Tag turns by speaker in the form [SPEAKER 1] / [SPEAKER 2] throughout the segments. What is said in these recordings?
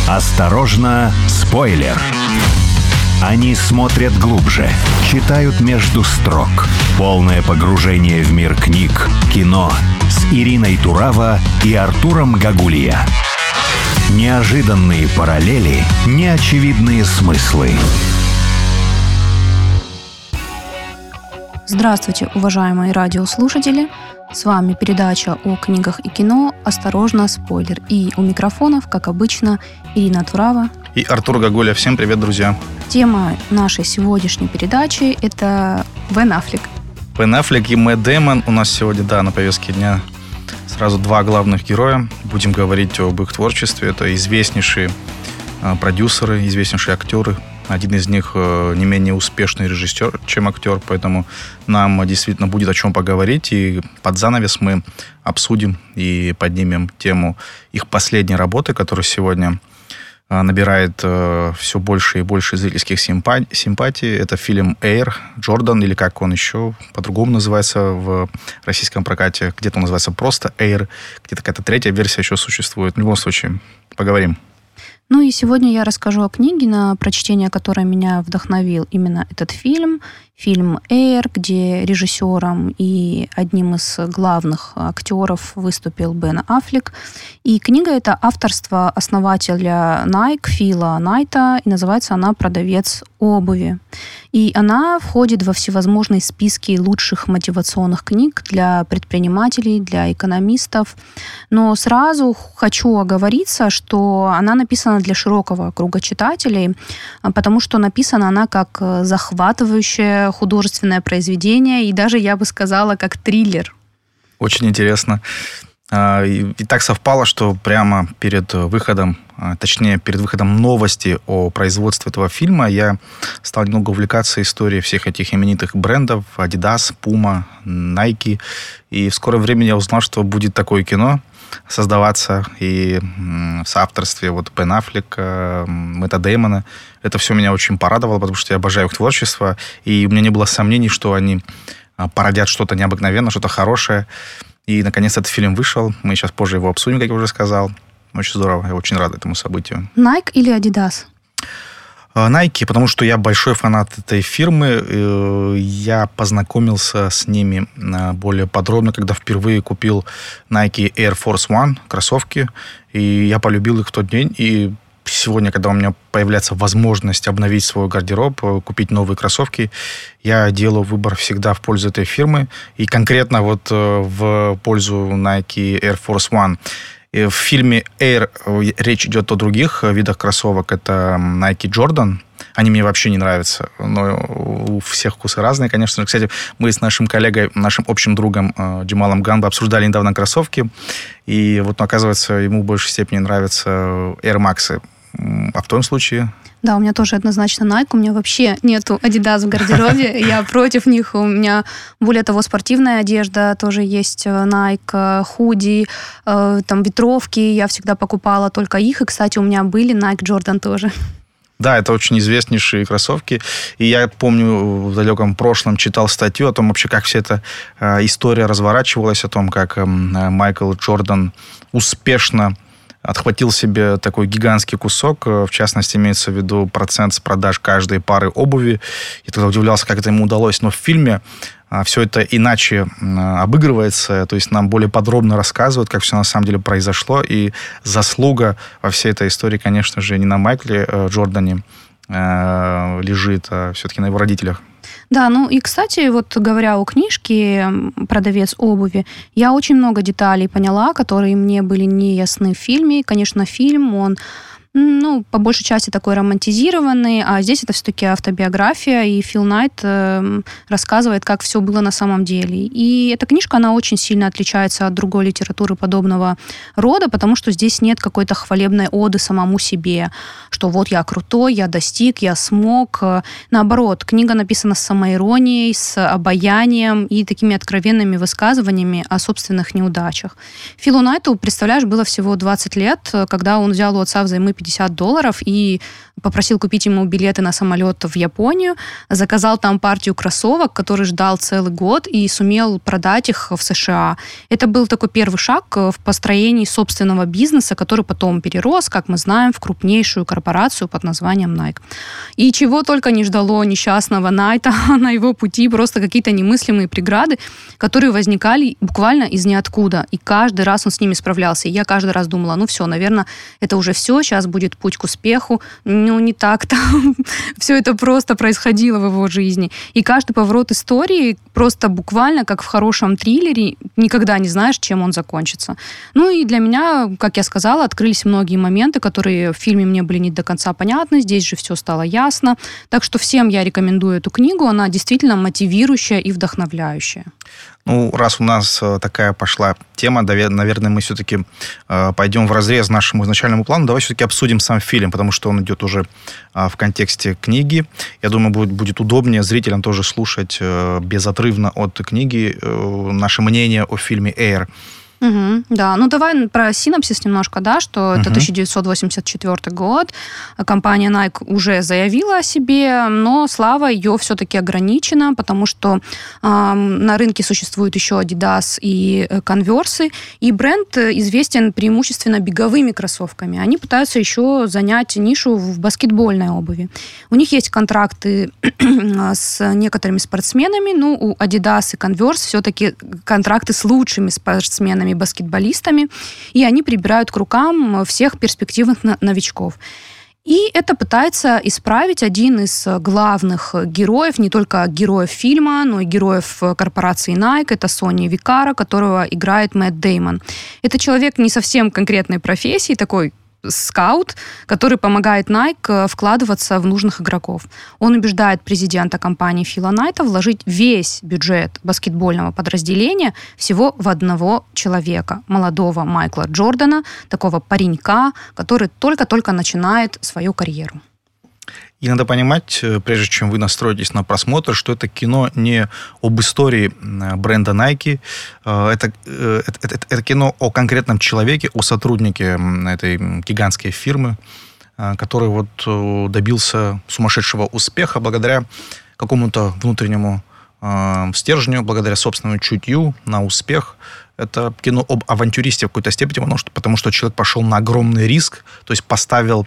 [SPEAKER 1] Осторожно, спойлер! Они смотрят глубже, читают между строк. Полное погружение в мир книг, кино с Ириной Тураво и Артуром Гагулья. Неожиданные параллели, неочевидные смыслы.
[SPEAKER 2] Здравствуйте, уважаемые радиослушатели! С вами передача о книгах и кино «Осторожно, спойлер». И у микрофонов, как обычно, Ирина Турава
[SPEAKER 3] и Артур Гагулья. Всем привет, друзья!
[SPEAKER 2] Тема нашей сегодняшней передачи – это Бен Аффлек.
[SPEAKER 3] Бен Аффлек и Мэтт Дэймон у нас сегодня, на повестке дня. Сразу два главных героя. Будем говорить об их творчестве. Это известнейшие продюсеры, известнейшие актеры. Один из них не менее успешный режиссер, чем актер, поэтому нам действительно будет о чем поговорить. И под занавес мы обсудим и поднимем тему их последней работы, которая сегодня набирает все больше и больше зрительских симпатий. Это фильм «Эйр» Джордан, или как он еще по-другому называется в российском прокате. Где-то он называется просто «Эйр», где-то какая-то третья версия еще существует. В любом случае, поговорим.
[SPEAKER 2] Ну и сегодня я расскажу о книге, на прочтение которой меня вдохновил именно этот фильм. Фильм «Эйр», где режиссером и одним из главных актеров выступил Бен Аффлек. И книга эта авторство основателя Nike Фила Найта, и называется она «Продавец обуви». И она входит во всевозможные списки лучших мотивационных книг для предпринимателей, для экономистов. Но сразу хочу оговориться, что она написана для широкого круга читателей, потому что написана она как захватывающее художественное произведение, и даже, я бы сказала, как триллер.
[SPEAKER 3] Очень интересно. И так совпало, что прямо перед выходом, перед выходом новости о производстве этого фильма я стал немного увлекаться историей всех этих именитых брендов: Adidas, Puma, Nike. И в скором времени я узнал, что будет такое кино создаваться и в соавторстве Бен Аффлека, Мэтта Дэймона. Это все меня очень порадовало, потому что я обожаю их творчество, и у меня не было сомнений, что они породят что-то необыкновенное, что-то хорошее. И, наконец, этот фильм вышел. Мы сейчас позже его обсудим, как я уже сказал. Очень здорово. Я очень рад этому событию.
[SPEAKER 2] Nike или Adidas?
[SPEAKER 3] Nike, потому что я большой фанат этой фирмы. Я познакомился с ними более подробно, когда впервые купил Nike Air Force One кроссовки. И я полюбил их в тот день. И сегодня, когда у меня появляется возможность обновить свой гардероб, купить новые кроссовки, я делаю выбор всегда в пользу этой фирмы. И конкретно в пользу Nike Air Force One. И в фильме «Эйр» речь идет о других видах кроссовок. Это Nike Jordan. Они мне вообще не нравятся. Но у всех вкусы разные, конечно же. Кстати, мы с нашим коллегой, нашим общим другом Джамалом Ганба обсуждали недавно кроссовки. И оказывается, ему в большей степени нравятся Air Max. А в том случае...
[SPEAKER 2] Да, у меня тоже однозначно Nike. У меня вообще нету Adidas в гардеробе. Я против них. У меня, более того, спортивная одежда тоже есть. Nike, худи, там ветровки. Я всегда покупала только их. И, кстати, у меня были Nike Jordan тоже.
[SPEAKER 3] Да, это очень известнейшие кроссовки. И я помню, в далеком прошлом читал статью о том, вообще, как вся эта история разворачивалась, о том, как Майкл Джордан успешно отхватил себе такой гигантский кусок. В частности, имеется в виду процент с продаж каждой пары обуви. Я тогда удивлялся, как это ему удалось. Но в фильме все это иначе обыгрывается. То есть нам более подробно рассказывают, как все на самом деле произошло. И заслуга во всей этой истории, конечно же, не на Майкле Джордане лежит, а все-таки на его родителях.
[SPEAKER 2] Да, и, кстати, говоря о книжке «Продавец обуви», я очень много деталей поняла, которые мне были не ясны в фильме. Конечно, фильм, он по большей части такой романтизированный, а здесь это все-таки автобиография, и Фил Найт рассказывает, как все было на самом деле. И эта книжка, она очень сильно отличается от другой литературы подобного рода, потому что здесь нет какой-то хвалебной оды самому себе, что я крутой, я достиг, я смог. Наоборот, книга написана с самоиронией, с обаянием и такими откровенными высказываниями о собственных неудачах. Филу Найту, представляешь, было всего 20 лет, когда он взял у отца взаймы $50 $50 и попросил купить ему билеты на самолет в Японию, заказал там партию кроссовок, который ждал целый год и сумел продать их в США. Это был такой первый шаг в построении собственного бизнеса, который потом перерос, как мы знаем, в крупнейшую корпорацию под названием Nike. И чего только не ждало несчастного Найта на его пути, просто какие-то немыслимые преграды, которые возникали буквально из ниоткуда. И каждый раз он с ними справлялся. И я каждый раз думала, ну все, наверное, это уже все, сейчас будет путь к успеху. Ну, не так-то. Все это просто происходило в его жизни. И каждый поворот истории просто буквально, как в хорошем триллере, никогда не знаешь, чем он закончится. Ну и для меня, как я сказала, открылись многие моменты, которые в фильме мне были не до конца понятны. Здесь же все стало ясно. Так что всем я рекомендую эту книгу. Она действительно мотивирующая и вдохновляющая.
[SPEAKER 3] Ну, раз у нас такая пошла тема, наверное, мы все-таки пойдем вразрез нашему изначальному плану. Давай все-таки обсудим сам фильм, потому что он идет уже в контексте книги. Я думаю, будет удобнее зрителям тоже слушать безотрывно от книги наше мнение о фильме «Эйр».
[SPEAKER 2] Угу, да, ну давай про синопсис немножко, да, что это 1984 год, компания Nike уже заявила о себе, но слава ее все-таки ограничена, потому что на рынке существуют еще Adidas и Converse, и бренд известен преимущественно беговыми кроссовками. Они пытаются еще занять нишу в баскетбольной обуви. У них есть контракты с некоторыми спортсменами, ну, у Adidas и Converse все-таки контракты с лучшими спортсменами, баскетболистами, и они прибирают к рукам всех перспективных новичков. И это пытается исправить один из главных героев, не только героев фильма, но и героев корпорации Nike, это Сони Викара, которого играет Мэтт Дэймон. Это человек не совсем конкретной профессии, такой скаут, который помогает Nike вкладываться в нужных игроков. Он убеждает президента компании Фила Найта вложить весь бюджет баскетбольного подразделения всего в одного человека, молодого Майкла Джордана, такого паренька, который только-только начинает свою карьеру.
[SPEAKER 3] И надо понимать, прежде чем вы настроитесь на просмотр, что это кино не об истории бренда Nike, это кино о конкретном человеке, о сотруднике этой гигантской фирмы, который вот добился сумасшедшего успеха благодаря какому-то внутреннему стержню, благодаря собственному чутью на успех. Это кино об авантюристе в какой-то степени, потому что человек пошел на огромный риск, то есть поставил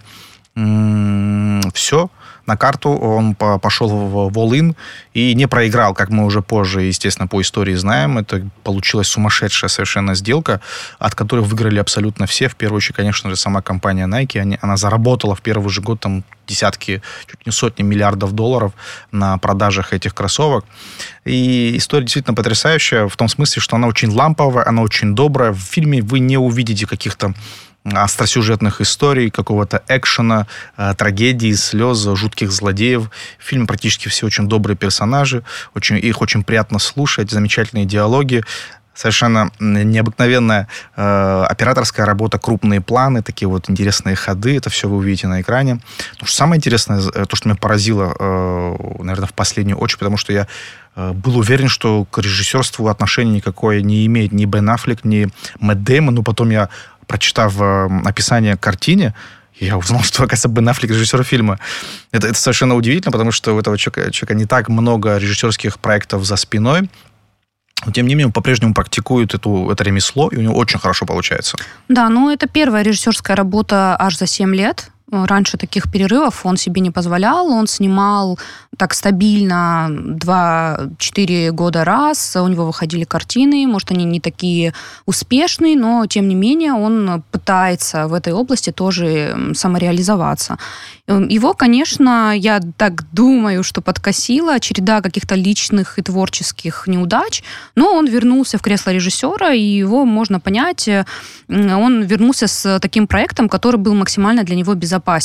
[SPEAKER 3] все на карту, он пошел в all-in и не проиграл, как мы уже позже, естественно, по истории знаем. Это получилась сумасшедшая совершенно сделка, от которой выиграли абсолютно все. В первую очередь, конечно же, сама компания Nike. Она заработала в первый же год там десятки, чуть не сотни миллиардов долларов на продажах этих кроссовок. И история действительно потрясающая в том смысле, что она очень ламповая, она очень добрая. В фильме вы не увидите каких-то остросюжетных историй, какого-то экшена, трагедии, слез, жутких злодеев. В фильме практически все очень добрые персонажи, их очень приятно слушать, замечательные диалоги, совершенно необыкновенная операторская работа, крупные планы, такие вот интересные ходы, это все вы увидите на экране. Но что самое интересное, то, что меня поразило, наверное, в последнюю очередь, потому что я был уверен, что к режиссерству отношения никакое не имеет ни Бен Аффлек, ни Мэтт Дэймон, но потом я, прочитав описание к картине, я узнал, что, оказывается, Бен Аффлек режиссер фильма. Это совершенно удивительно, потому что у этого человека не так много режиссерских проектов за спиной. Но, тем не менее, он по-прежнему практикует это ремесло, и у него очень хорошо получается.
[SPEAKER 2] Да, это первая режиссерская работа аж за 7 лет. Раньше таких перерывов он себе не позволял. Он снимал так стабильно 2-4 года раз. У него выходили картины. Может, они не такие успешные, но, тем не менее, он пытается в этой области тоже самореализоваться. Его, конечно, я так думаю, что подкосила череда каких-то личных и творческих неудач, но он вернулся в кресло режиссера, и его можно понять. Он вернулся с таким проектом, который был максимально для него безопасен.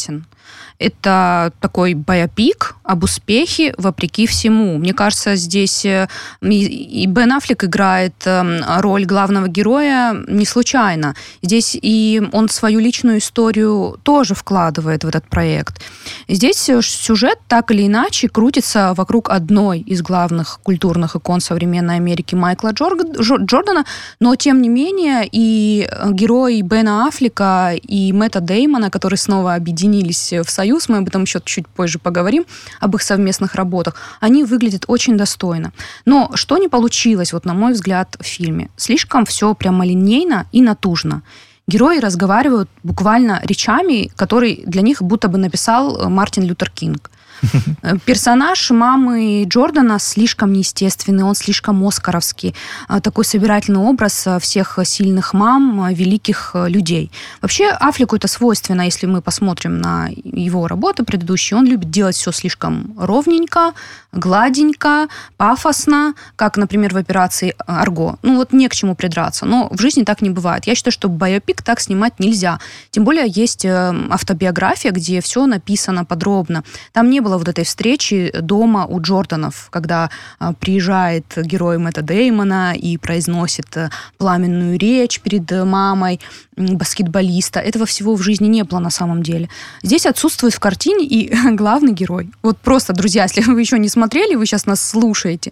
[SPEAKER 2] Это такой биопик об успехе вопреки всему. Мне кажется, здесь и Бен Аффлек играет роль главного героя не случайно. Здесь и он свою личную историю тоже вкладывает в этот проект. Здесь сюжет так или иначе крутится вокруг одной из главных культурных икон современной Америки Майкла Джордана, но тем не менее и герои Бена Аффлека и Мэтта Деймона, которые снова объединились в союз, мы об этом еще чуть позже поговорим, об их совместных работах, они выглядят очень достойно. Но что не получилось, вот на мой взгляд, в фильме? Слишком все прямолинейно и натужно. Герои разговаривают буквально речами, которые для них будто бы написал Мартин Лютер Кинг. Персонаж мамы Джордана слишком неестественный, он слишком оскаровский. Такой собирательный образ всех сильных мам, великих людей. Вообще Аффлеку это свойственно, если мы посмотрим на его работы предыдущие. Он любит делать все слишком ровненько, гладенько, пафосно, как, например, в «Операции Арго». Ну вот не к чему придраться, но в жизни так не бывает. Я считаю, что биопик так снимать нельзя. Тем более есть автобиография, где все написано подробно. Там не было вот этой встречи дома у Джорданов, когда приезжает герой Мэтта Деймона и произносит пламенную речь перед мамой баскетболиста. Этого всего в жизни не было на самом деле. Здесь отсутствует в картине и главный герой. Вот просто, друзья, если вы еще не смотрели, вы сейчас нас слушаете,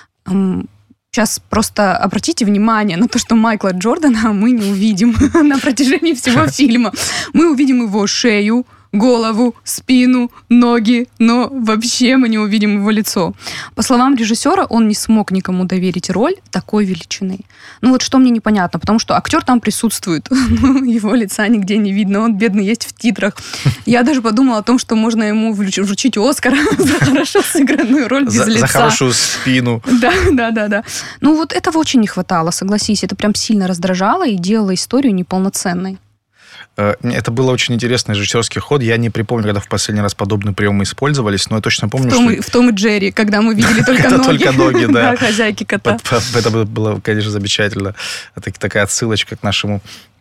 [SPEAKER 2] сейчас просто обратите внимание на то, что Майкла Джордана мы не увидим на протяжении всего фильма. Мы увидим его шею, голову, спину, ноги, но вообще мы не увидим его лицо. По словам режиссера, он не смог никому доверить роль такой величины. Ну вот что мне непонятно, потому что актер там присутствует, его лица нигде не видно, он, бедный, есть в титрах. Я даже подумала о том, что можно ему вручить Оскар за хорошо сыгранную роль без лица.
[SPEAKER 3] За хорошую спину.
[SPEAKER 2] Да. Ну вот этого очень не хватало, согласись, это прям сильно раздражало и делало историю неполноценной.
[SPEAKER 3] Это был очень интересный режиссерский ход. Я не припомню, когда в последний раз подобные приемы использовались, но я точно помню,
[SPEAKER 2] в Том и Джерри, когда мы видели только ноги.
[SPEAKER 3] Только ноги, да.
[SPEAKER 2] Хозяйки кота.
[SPEAKER 3] Это было, конечно, замечательно. Это такая отсылочка к нашему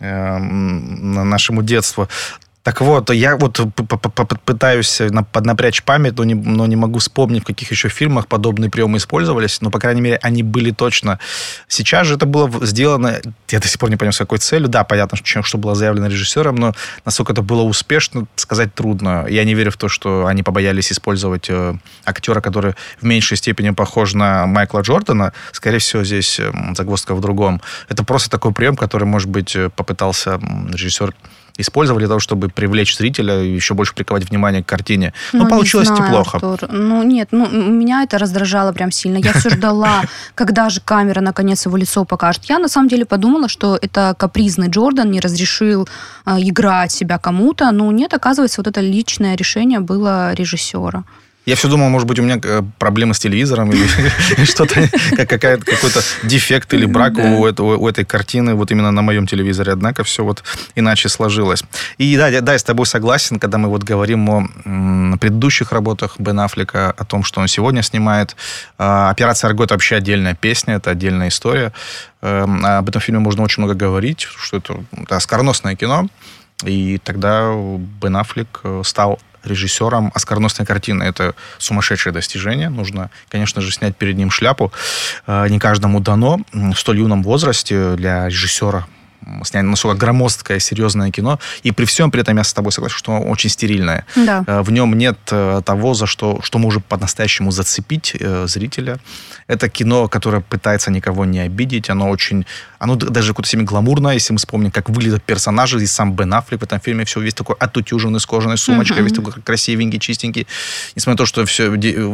[SPEAKER 3] детству. Так вот, я вот пытаюсь поднапрячь память, но не могу вспомнить, в каких еще фильмах подобные приемы использовались, но, по крайней мере, они были точно. Сейчас же это было сделано, я до сих пор не понимаю, с какой целью. Да, понятно, что было заявлено режиссером, но насколько это было успешно, сказать трудно. Я не верю в то, что они побоялись использовать актера, который в меньшей степени похож на Майкла Джордана. Скорее всего, здесь загвоздка в другом. Это просто такой прием, который, может быть, попытался режиссер использовали для того, чтобы привлечь зрителя и еще больше приковать внимание к картине. Но получилось неплохо.
[SPEAKER 2] Артур. Меня это раздражало прям сильно. Я все ждала, когда же камера наконец его лицо покажет. Я на самом деле подумала, что это капризный Джордан не разрешил играть себя кому-то, но нет, оказывается, вот это личное решение было режиссера.
[SPEAKER 3] Я все думал, может быть, у меня проблемы с телевизором или что-то, какой-то дефект или брак у этой картины вот именно на моем телевизоре. Однако все вот иначе сложилось. И да, я с тобой согласен, когда мы вот говорим о предыдущих работах Бен Аффлека, о том, что он сегодня снимает. «Операция Арго» — это вообще отдельная песня, это отдельная история. Об этом фильме можно очень много говорить, что это оскароносное кино. И тогда Бен Аффлек стал режиссером оскароносной картины. Это сумасшедшее достижение. Нужно, конечно же, снять перед ним шляпу. Не каждому дано в столь юном возрасте для режиссера снять насколько громоздкое, серьезное кино. И при всем при этом я с тобой согласен, что оно очень стерильное.
[SPEAKER 2] Да.
[SPEAKER 3] В нем нет того, за что может по-настоящему зацепить зрителя. Это кино, которое пытается никого не обидеть. Оно даже какое-то семи-гламурное. Если мы вспомним, как выглядят персонажи, и сам Бен Аффлек в этом фильме, все весь такой отутюженный, с кожаной сумочкой, весь такой красивенький, чистенький. Несмотря на то, что все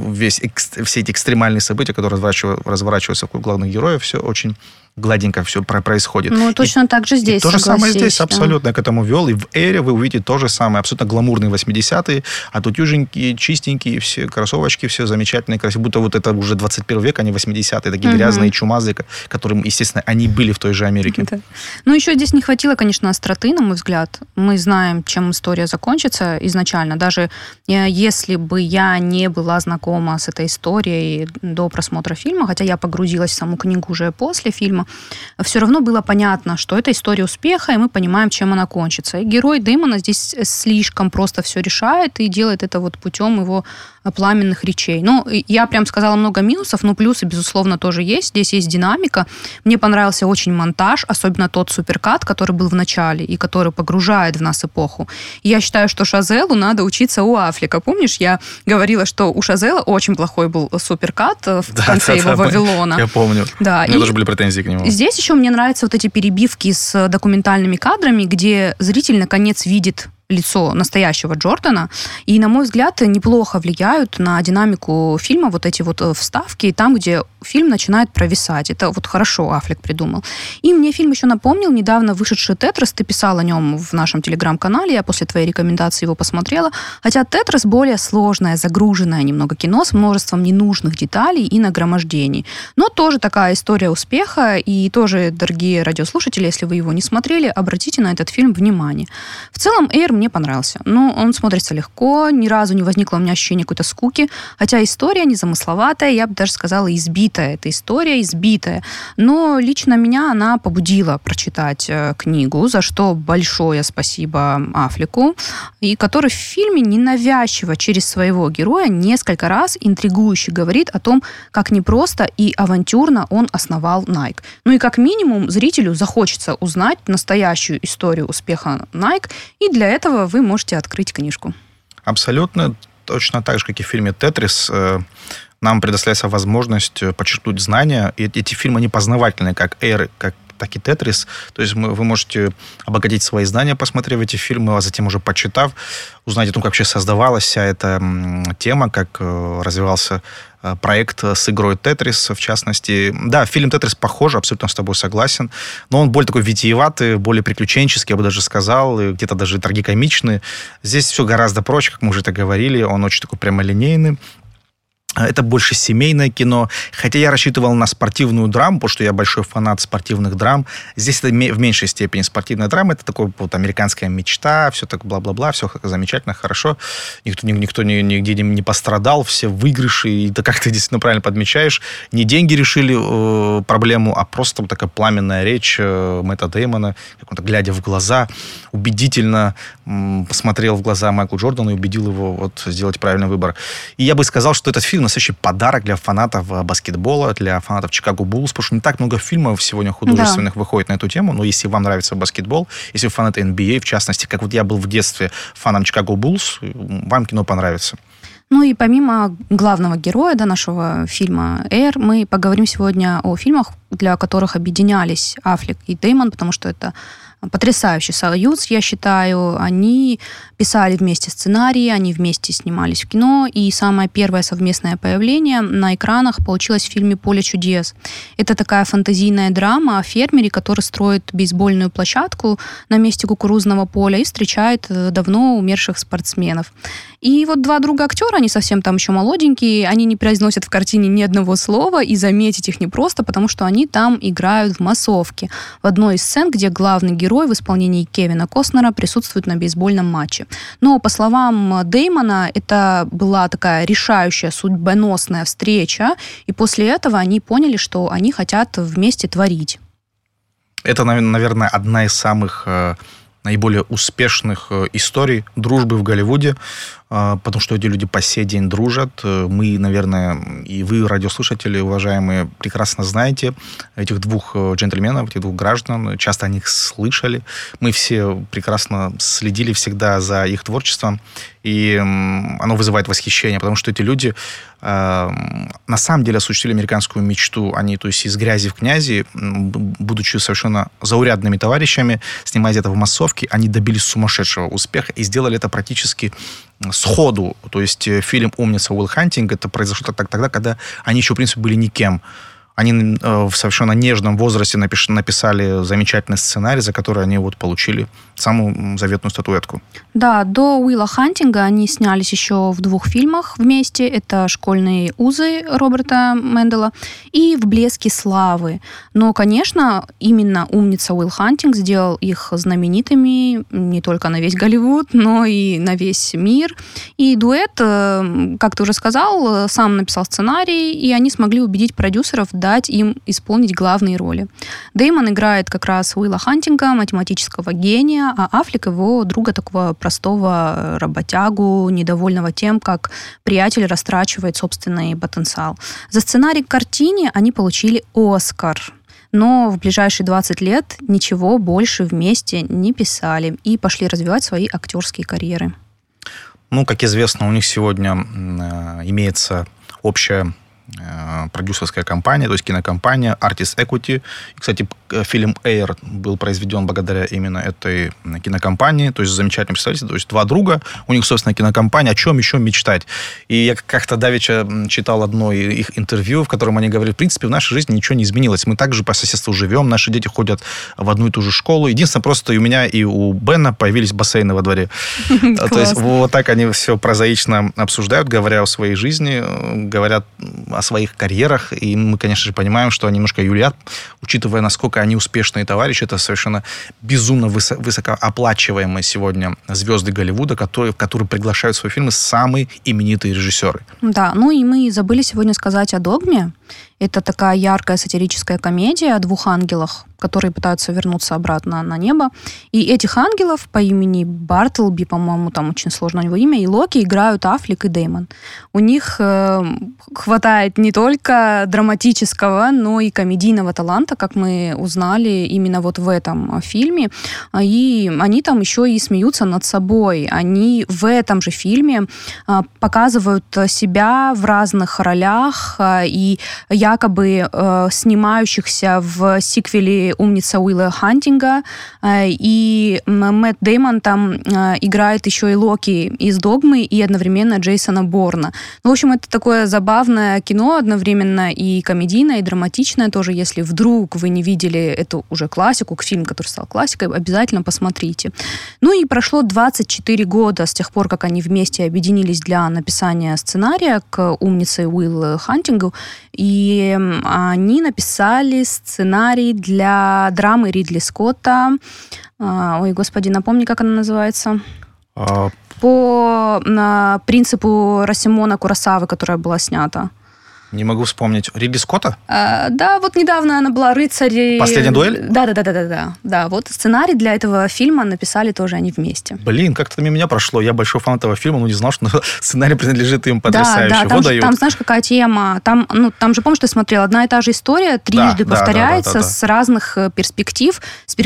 [SPEAKER 3] эти экстремальные события, которые разворачиваются вокруг главных героев, все очень гладенько все происходит.
[SPEAKER 2] Ну, точно так же здесь,
[SPEAKER 3] то же самое здесь, абсолютно к этому вел. И в «Эре» вы увидите то же самое. Абсолютно гламурные 80-е, а тут юженькие, чистенькие, все кроссовочки, все замечательные, красивые. Будто вот это уже 21 век, а не 80-е. Такие грязные чумазы, которым, естественно, они были в той же Америке.
[SPEAKER 2] Да. Ну, еще здесь не хватило, конечно, остроты, на мой взгляд. Мы знаем, чем история закончится изначально. Даже если бы я не была знакома с этой историей до просмотра фильма, хотя я погрузилась в саму книгу уже после фильма, все равно было понятно, что это история успеха, и мы понимаем, чем она кончится. И герой Дэймона здесь слишком просто все решает и делает это вот путем его пламенных речей. Ну, я прям сказала много минусов, но плюсы, безусловно, тоже есть. Здесь есть динамика. Мне понравился очень монтаж, особенно тот суперкат, который был в начале и который погружает в нас эпоху. И я считаю, что Шазелу надо учиться у Аффлека. Помнишь, я говорила, что у Шазела очень плохой был суперкат в конце его «Вавилона».
[SPEAKER 3] Я помню.
[SPEAKER 2] Да,
[SPEAKER 3] у меня тоже были претензии к нему.
[SPEAKER 2] Здесь еще мне нравятся вот эти перебивки с документальными кадрами, где зритель наконец видит лицо настоящего Джордана, и, на мой взгляд, неплохо влияют на динамику фильма вот эти вот вставки, там, где фильм начинает провисать. Это вот хорошо Аффлек придумал. И мне фильм еще напомнил недавно вышедший «Тетрис», ты писал о нем в нашем телеграм-канале, я после твоей рекомендации его посмотрела, хотя «Тетрис» более сложное, загруженное немного кино с множеством ненужных деталей и нагромождений. Но тоже такая история успеха, и тоже, дорогие радиослушатели, если вы его не смотрели, обратите на этот фильм внимание. В целом, «Эйр» мне понравился. Но он смотрится легко, ни разу не возникло у меня ощущения какой-то скуки, хотя история незамысловатая, я бы даже сказала, избитая. Эта история избитая. Но лично меня она побудила прочитать книгу, за что большое спасибо Аффлеку, и который в фильме ненавязчиво через своего героя несколько раз интригующе говорит о том, как непросто и авантюрно он основал Nike. Ну и как минимум зрителю захочется узнать настоящую историю успеха Nike, и для этого вы можете открыть книжку.
[SPEAKER 3] Абсолютно. Точно так же, как и в фильме «Тетрис», нам предоставляется возможность почерпнуть знания. И эти фильмы, они познавательные, как «Эйр», так и «Тетрис». То есть вы можете обогатить свои знания, посмотрев эти фильмы, а затем уже почитав, узнать о том, как вообще создавалась вся эта тема, как развивался проект с игрой «Тетрис», в частности. Да, фильм «Тетрис» похож, абсолютно с тобой согласен, но он более такой витиеватый, более приключенческий, я бы даже сказал, и где-то даже трагикомичный. Здесь все гораздо проще, как мы уже это говорили, он очень такой прямолинейный. Это больше семейное кино. Хотя я рассчитывал на спортивную драму, потому что я большой фанат спортивных драм. Здесь это в меньшей степени спортивная драма. Это такая вот американская мечта, все так бла-бла-бла, все замечательно, хорошо. Никто нигде не пострадал, все выигрыши. И да, как ты действительно правильно подмечаешь, не деньги решили проблему, а просто вот такая пламенная речь Мэтта Дэймона, как он, глядя в глаза, убедительно посмотрел в глаза Майклу Джордану и убедил его вот сделать правильный выбор. И я бы сказал, что этот фильм настоящий подарок для фанатов баскетбола, для фанатов Чикаго Буллс, потому что не так много фильмов сегодня художественных выходит на эту тему, но если вам нравится баскетбол, если вы фанаты NBA, в частности, как вот я был в детстве фаном Чикаго Буллс, вам кино понравится.
[SPEAKER 2] Ну и помимо главного героя нашего фильма «Эйр», мы поговорим сегодня о фильмах, для которых объединялись Аффлек и Дэймон, потому что это потрясающий союз, я считаю. Они писали вместе сценарии, они вместе снимались в кино, и самое первое совместное появление на экранах получилось в фильме «Поле чудес». Это такая фантазийная драма о фермере, который строит бейсбольную площадку на месте кукурузного поля и встречает давно умерших спортсменов. И вот два друга актера, они совсем там еще молоденькие, они не произносят в картине ни одного слова, и заметить их непросто, потому что они там играют в массовке. В одной из сцен, где главный герой в исполнении Кевина Костнера присутствует на бейсбольном матче. Но, по словам Дэймона, это была такая решающая, судьбоносная встреча, и после этого они поняли, что они хотят вместе творить.
[SPEAKER 3] Это, наверное, одна из самых наиболее успешных историй дружбы в Голливуде, потому что эти люди по сей день дружат. Мы, наверное, и вы, радиослушатели, уважаемые, прекрасно знаете этих двух джентльменов, этих двух граждан, часто о них слышали. Мы все прекрасно следили всегда за их творчеством, и оно вызывает восхищение, потому что эти люди на самом деле осуществили американскую мечту. Они, то есть, из грязи в князи, будучи совершенно заурядными товарищами, снимая это в массовке, они добились сумасшедшего успеха и сделали это практически сходу. То есть фильм «Умница» Уилл Хантинг, это произошло тогда, когда они еще, в принципе, были никем. Они в совершенно нежном возрасте написали замечательный сценарий, за который они вот получили самую заветную статуэтку.
[SPEAKER 2] Да, до Уилла Хантинга они снялись еще в 2 фильмах вместе. Это «Школьные узы» Роберта Мендела и «В блеске славы». Но, конечно, именно «Умница» Уилл Хантинг сделал их знаменитыми не только на весь Голливуд, но и на весь мир. И дуэт, как ты уже сказал, сам написал сценарий, и они смогли убедить продюсеров дать им исполнить главные роли. Дэймон играет как раз Уилла Хантинга, математического гения, а Аффлек его друга, такого простого работягу, недовольного тем, как приятель растрачивает собственный потенциал. За сценарий к картине они получили «Оскар». Но в ближайшие 20 лет ничего больше вместе не писали и пошли развивать свои актерские карьеры.
[SPEAKER 3] Ну, как известно, у них сегодня имеется общая продюсерская компания, то есть кинокомпания Artist Equity. И, кстати, фильм «Эйр» был произведен благодаря именно этой кинокомпании, то есть замечательное представительство, то есть два друга, у них, собственно, кинокомпания, о чем еще мечтать. И я как-то давеча читал одно их интервью, в котором они говорили, в принципе, в нашей жизни ничего не изменилось. Мы также по соседству живем, наши дети ходят в одну и ту же школу. Единственное, просто и у меня, и у Бена появились бассейны во дворе. То есть вот так они все прозаично обсуждают, говоря о своей жизни, говорят о своих карьерах, и мы, конечно же, понимаем, что они немножко юлят, учитывая, насколько они успешные товарищи, это совершенно безумно высокооплачиваемые сегодня звезды Голливуда, которые приглашают в свои фильмы самые именитые режиссеры.
[SPEAKER 2] Да, ну и мы забыли сегодня сказать о «Догме». Это такая яркая сатирическая комедия о двух ангелах, которые пытаются вернуться обратно на небо. И этих ангелов по имени Бартлби, по-моему, там очень сложное у него имя, и Локи играют Аффлек и Дэймон. У них хватает не только драматического, но и комедийного таланта, как мы узнали именно вот в этом фильме. И они там еще и смеются над собой. Они в этом же фильме показывают себя в разных ролях и якобы снимающихся в сиквеле «Умница» Уилла Хантинга, и Мэтт Дэймон там играет еще и Локи из «Догмы» и одновременно Джейсона Борна. Ну, в общем, это такое забавное кино, одновременно и комедийное, и драматичное тоже. Если вдруг вы не видели эту уже классику, фильм, который стал классикой, обязательно посмотрите. Ну и прошло 24 года с тех пор, как они вместе объединились для написания сценария к «Умнице» Уиллу Хантингу, и они написали сценарий для драмы Ридли Скотта. Ой, господи, напомни, как она называется. По принципу Росимона Куросавы, которая была снята.
[SPEAKER 3] Не могу вспомнить. Ридли Скотта?
[SPEAKER 2] Да, вот недавно она была «Рыцарь».
[SPEAKER 3] «Последняя дуэль»?
[SPEAKER 2] Да, вот сценарий для этого фильма написали тоже они вместе.
[SPEAKER 3] Блин, как-то мимо меня прошло. Я большой фанат этого фильма, но не знал, что сценарий принадлежит им потрясающе.
[SPEAKER 2] Да, там знаешь, какая тема? Там же, помнишь, ты смотрел, одна и та же история трижды повторяется с разных перспектив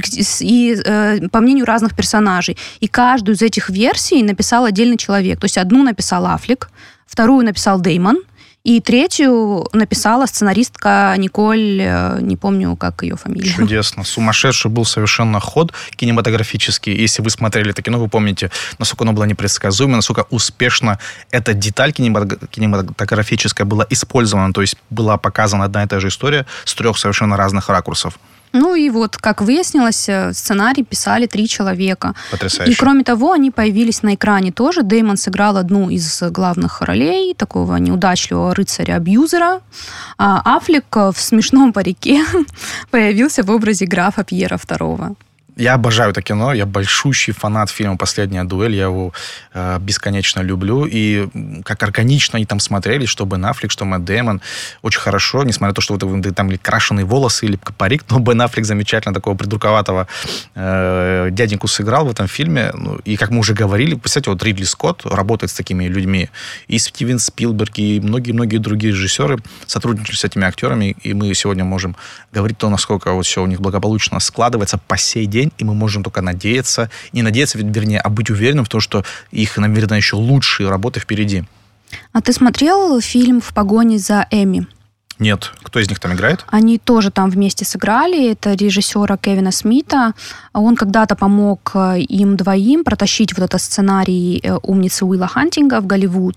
[SPEAKER 2] и по мнению разных персонажей. И каждую из этих версий написал отдельный человек. То есть одну написал Аффлек, вторую написал Дэймон, и третью написала сценаристка Николь, не помню, как ее фамилия.
[SPEAKER 3] Чудесно. Сумасшедший был совершенно ход кинематографический. Если вы смотрели это кино, вы помните, насколько оно было непредсказуемо, насколько успешно эта деталь кинематографическая была использована. То есть была показана одна и та же история с трех совершенно разных ракурсов.
[SPEAKER 2] Ну и вот, как выяснилось, сценарий писали 3 человека.
[SPEAKER 3] Потрясающе.
[SPEAKER 2] И кроме того, они появились на экране тоже. Дэймон сыграл одну из главных ролей, такого неудачливого рыцаря-абьюзера. А Аффлек в смешном парике появился в образе графа Пьера II.
[SPEAKER 3] Я обожаю это кино, я большущий фанат фильма «Последняя дуэль», я его бесконечно люблю, и как органично они там смотрелись, что Бен Аффлек, что Мэтт Дэймон, очень хорошо, несмотря на то, что вот там или крашеные волосы, или парик, но Бен Аффлек замечательно такого придурковатого дяденьку сыграл в этом фильме, ну, и как мы уже говорили, представьте, вот Ридли Скотт работает с такими людьми, и Стивен Спилберг, и многие-многие другие режиссеры сотрудничали с этими актерами, и мы сегодня можем говорить то, насколько вот все у них благополучно складывается по сей день, и мы можем только надеяться, не надеяться, вернее, а быть уверенным в том, что их, наверное, еще лучшие работы впереди.
[SPEAKER 2] А ты смотрел фильм «В погоне за Эми»?
[SPEAKER 3] Нет. Кто из них там играет?
[SPEAKER 2] Они тоже там вместе сыграли. Это режиссера Кевина Смита. Он когда-то помог им двоим протащить вот этот сценарий «Умницы» Уилла Хантинга в Голливуд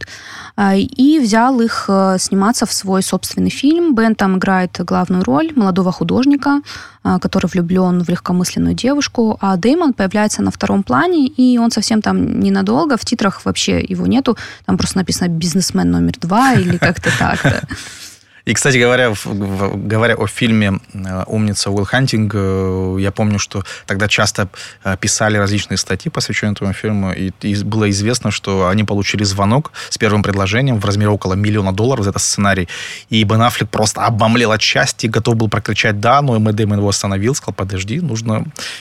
[SPEAKER 2] и взял их сниматься в свой собственный фильм. Бен там играет главную роль молодого художника, который влюблен в легкомысленную девушку, а Дэймон появляется на втором плане, и он совсем там ненадолго, в титрах вообще его нету, там просто написано «бизнесмен номер 2» или как-то так.
[SPEAKER 3] И, кстати говоря, говоря о фильме «Умница» Уилл Хантинг, я помню, что тогда часто писали различные статьи, посвященные этому фильму, и было известно, что они получили звонок с первым предложением в размере около $1 миллион за этот сценарий. И Бен Аффлек просто обомлел от счастья, готов был прокричать «да», но Мэтт Дэймон его остановил, сказал: подожди, нужно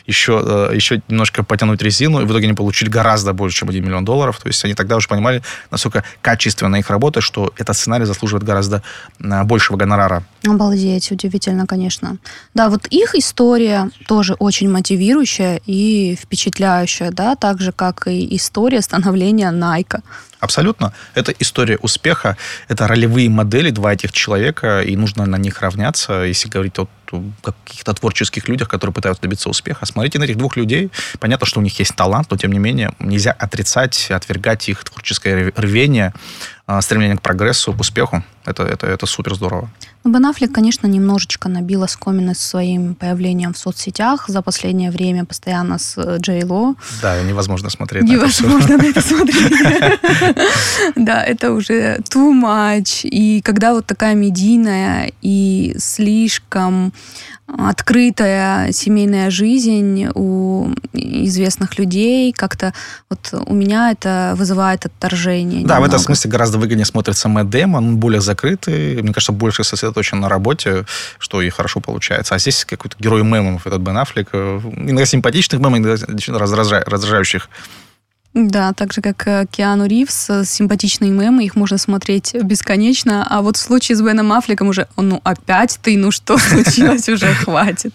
[SPEAKER 3] еще немножко потянуть резину. И в итоге они получили гораздо больше, чем $1 миллион. То есть они тогда уже понимали, насколько качественна их работа, что этот сценарий заслуживает гораздо большего гонорара.
[SPEAKER 2] Обалдеть, удивительно, конечно. Да, вот их история тоже очень мотивирующая и впечатляющая, да, так же, как и история становления Nike.
[SPEAKER 3] Абсолютно. Это история успеха, это ролевые модели, два этих человека, и нужно на них равняться, если говорить о каких-то творческих людях, которые пытаются добиться успеха. Смотрите на этих двух людей. Понятно, что у них есть талант, но, тем не менее, нельзя отрицать, отвергать их творческое рвение, стремление к прогрессу, к успеху. Это супер здорово.
[SPEAKER 2] Бен Аффлек, конечно, немножечко набил оскомины своим появлением в соцсетях. За последнее время постоянно с Джей Ло.
[SPEAKER 3] Да, невозможно смотреть
[SPEAKER 2] невозможно на это смотреть. Да, это уже too much. И когда вот такая медийная и слишком открытая семейная жизнь у известных людей, как-то вот у меня это вызывает отторжение.
[SPEAKER 3] Да, немного. В этом смысле гораздо выгоднее смотрится Мэтт Дэймон, он более закрытый, мне кажется, больше сосредоточен на работе, что и хорошо получается. А здесь какой-то герой мемов, этот Бен Аффлек, иногда симпатичных мемов, иногда раздражающих.
[SPEAKER 2] Да, так же, как Киану Ривз, симпатичные мемы, их можно смотреть бесконечно, а вот в случае с Беном Аффлеком уже, опять ты, что случилось, уже хватит.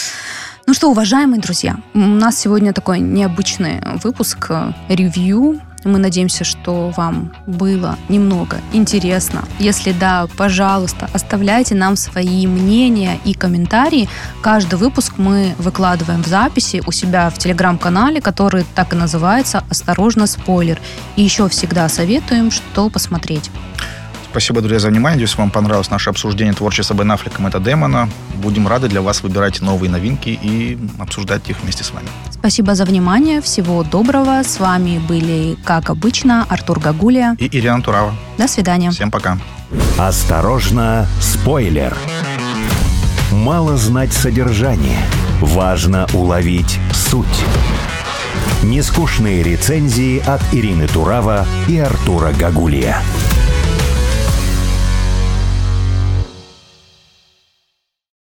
[SPEAKER 2] Ну что, уважаемые друзья, у нас сегодня такой необычный выпуск, ревью. Мы надеемся, что вам было немного интересно. Если да, пожалуйста, оставляйте нам свои мнения и комментарии. Каждый выпуск мы выкладываем в записи у себя в телеграм-канале, который так и называется «Осторожно, спойлер». И еще всегда советуем, что посмотреть.
[SPEAKER 3] Спасибо, друзья, за внимание. Надеюсь, вам понравилось наше обсуждение творчества Бена Аффлека и Мэтта Дэймона. Будем рады для вас выбирать новые новинки и обсуждать их вместе с вами.
[SPEAKER 2] Спасибо за внимание. Всего доброго. С вами были, как обычно, Артур Гагулия
[SPEAKER 3] и Ирина Турава.
[SPEAKER 2] До свидания.
[SPEAKER 3] Всем пока.
[SPEAKER 1] Осторожно, спойлер. Мало знать содержание. Важно уловить суть. Нескучные рецензии от Ирины Турава и Артура Гагулия.